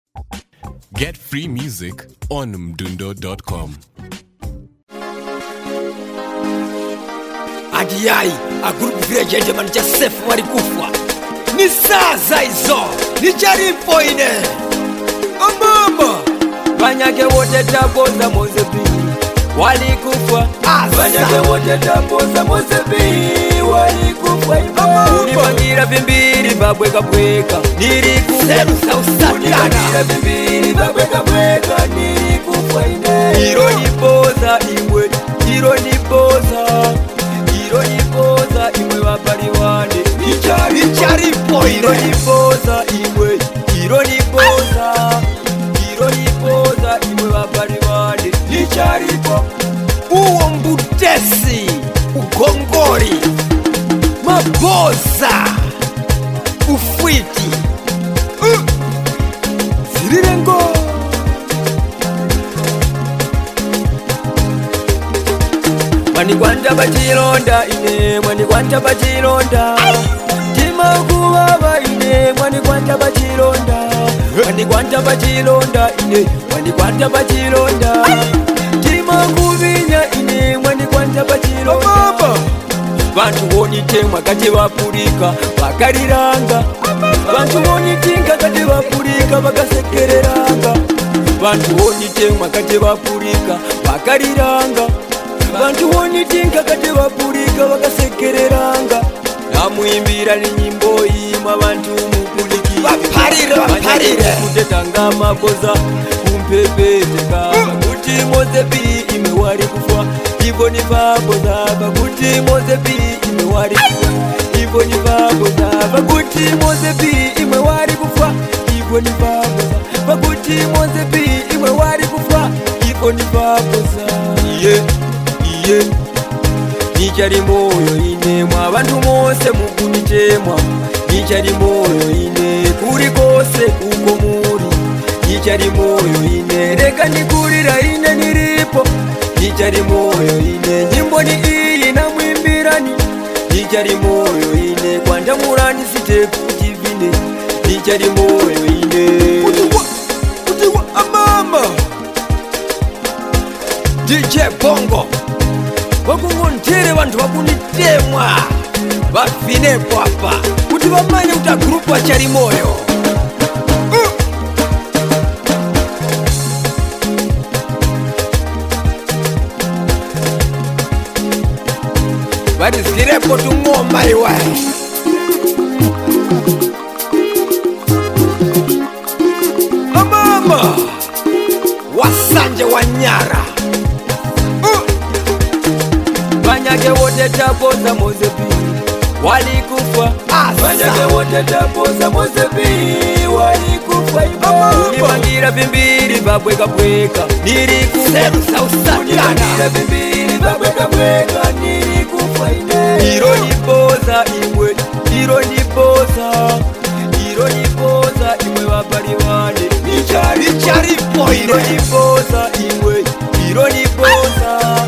Get free music on mdundo.com. Adiyai, a group vile gentleman Joseph walikufa. Ni sasa hizo, ni jaripo ine. Mama, Banyage wote tapoza Mozebi walikufa. Banyage wote tapoza Mozebi walikufa. Unipangira vimbiri babweka bweka nilikufa. Unipangira vimbiri babweka bweka nilikufa ine. Ironipoza imwe, ironipoza imwe wapaliwane. jaripo ine. Ironipoza imwe, ironipoza imwe wapaliwane. Nicharipo Uo mbutesi, ukongori, maboza, ufwiti. Sirirengo Mwanikwanja bachilonda ine, mwanikwanja bachilonda. Tima kubaba ine, mwanikwanja bachilonda. Mwanikwanja bachilonda ine, mwanikwanja bachilonda. Tima kubinya ine, mwanikwanja bachilonda. Bantu wonitemwa kati bapulika bakariranga. Bantu wonitinga kati bapulika bakasekereranga. Bantu wonitemwa kati bapulika bakariranga. Bantu wonitinga kati bapulika bakasekereranga. Namuimbira ni nyimbo imwe abantu mupuliki Bapalire kutetanga makoza kumpepeteka. Bakuti Mozebi imwe wali kufa, ivo ni vakoza. Bakuti Mozebi imwe wali kufa, ivo ni vakoza. Bakuti Mozebi imwe wali kufa, ivo ni vakoza. Bakuti Mozebi imwe wali kufa, ivo ni vakoza. Iye nichali moyo ine, mwa bantu mose mukunitemwa. Nichali moyo ine, kuri kose uko muri. Nichali moyo ine, reka nikurira ine niripo. Nichali moyo ine, nyimbo ni iyi namwimbirani. Nichali moyo ine, kwanja murani site kutivine. Nichali moyo ine. Utiwa amama DJ Bongo wakungontere vantu vakunitemwa vafinepo apa kuti vamanye kuti agrupu achari moyo. Vatizirepo tung'oma iwe amama wasanje wanyara. Banyage wote tapoza Mozebi walikufa. Banyage wote tapoza Mozebi walikufa. Unipangira vimbiri babweka bweka nilikufa. Unipangira vimbiri babweka bweka nilikufa ine. Ironipoza imwe, ironipoza imwe wapaliwane. Nicharipo ine. Ironipoza imwe, ironipoza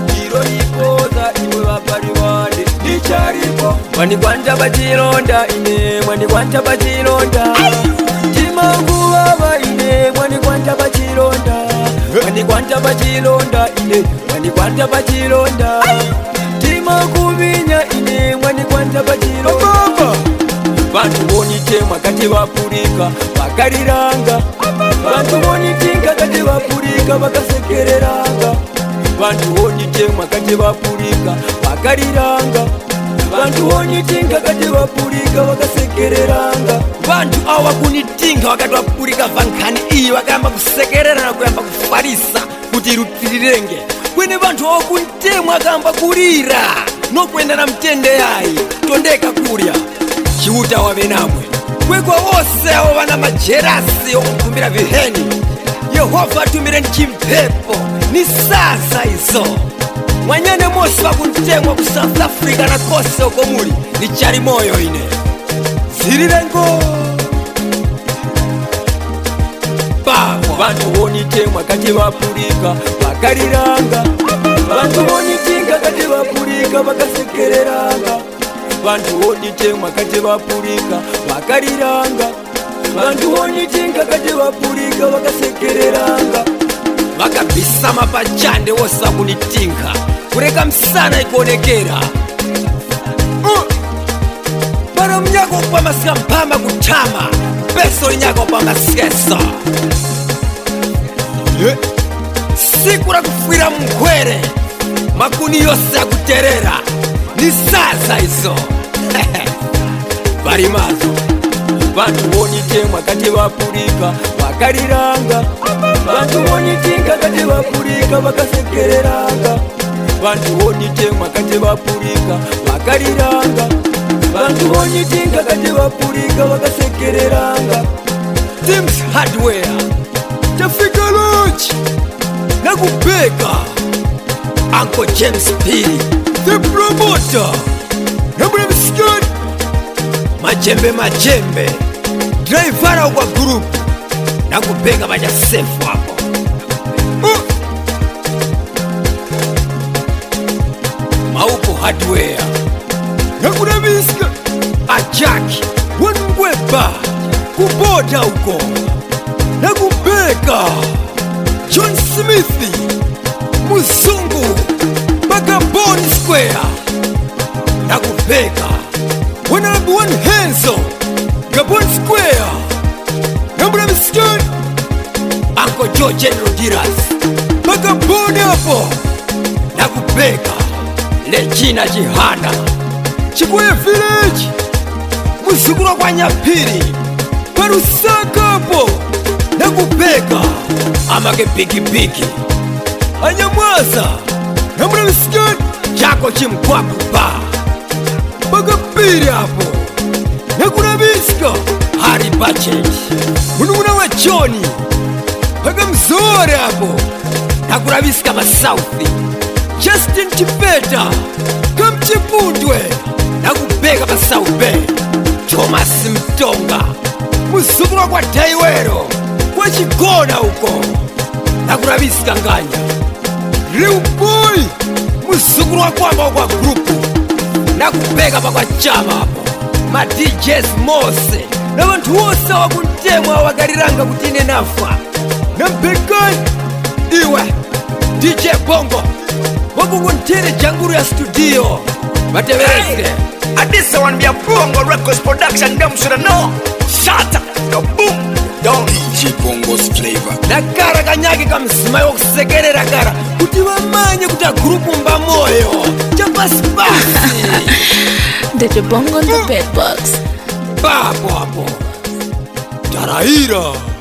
imwe wapaliwane. Nicharipo mwanikwanja bachilonda ine, mwanikwanja bachilonda. Timangu baba ine, mwanikwanja bachilonda. Mwanikwanja bachilonda ine, mwanikwanja bachilonda. Timakubinya ine, mwanikwanja bachilonda. Bantu wonitemwa kati bapulika bakariranga. Bantu wonitinga kati bapulika bakasekereranga. Bantu wonitemwa kati bapulika bakariranga. Bantu wonitinga kati bapulika bakasekereranga. Bantu awa kunitinga wakati wapulika vankani iyi wakayamba kusekerera na kuyamba kufarisa kuti irutirirenge. Kwene bantu awa kunitemwa akayamba kulira nokwenda na mtende yayi tondeka kurya chiuta wavenamwe. Kwekwa wose awo vana majerasi okukumbira viheni. Yehova atumire ndi chimpepo ni sasa izo. Mwanyane mosi wakuntemwa ku South Africa na kose uko muli nichali moyo ine. Zirirengo babo bantu wonitemwa kati bapulika bakariranga. Bantu wonitinga kati bapulika bakasekereranga. Bantu wonitemwa kati bapulika bakariranga. vantu wonitinga kati vapurika vakasekereranga vakabvisa mapachande wosakunitinga kureka msana ikuonekera para mnyako kupamasika mpama kutama peso linyako pamasikeso siku la kufwira mngwere makuni yose akuterera ni sasa izo varimazo vantu wonitemwa kati vapurika vakariranga vantu wonitinga kati vapurika vakasekereranga vantu wonitemwa kati vapurika vakariranga vantu wonitinga kati vapurika vakasekereranga Teams Hardware tafika lunch na kupeka Uncle James P the promoter Nabula Msikani Majembe driver kwa group na kupeka baja safe hapo Maupo Hardware na kuna miska Ajaki Wanungweba kuboda uko na kupeka John Smithi Muzungu Bagaboni Square na kupeka Wanabu One Henzo Gabon Square Nambula Miskani Uncle Joe General Diras Bagaboni hapo na kupeka Lechina Jihana Chikuye Village Muzukura kwa Nyapiri Parusaka hapo na kupeka Amake piki Anyamwaza Nambula Miskani Chako Chimkwaku ba Bagapiri hapo na kuna miska Harry Budget Munumuna wa Johnny Bagamzore hapo na kuna miska Masauthi Justin Chipeta Kamchipundwe na kupeka Masaube Thomas Mtonga Muzukura kwa Taiwero kwa Chigona huko na kuna miska Nganya Real Boy Muzukuru wa kwamba kwa grupu na kupeka pa kwa chama hapo Ma DJs Mose na wantu wose wakuntemwa wakariranga kutine nafa na mpekani iwe DJ Bongo wakunguntire janguru ya studio Mateverese Adisa one be a Bongo Records production. Them shoulda know. Shut up, no boom, don't. DJ Bongo's flavor. na kara kanyake kamsima yokusekerera kara kuti vamanye kuti agrupu mba moyo chapasipasi DJ Bongo on the beatbox. papo apo taraira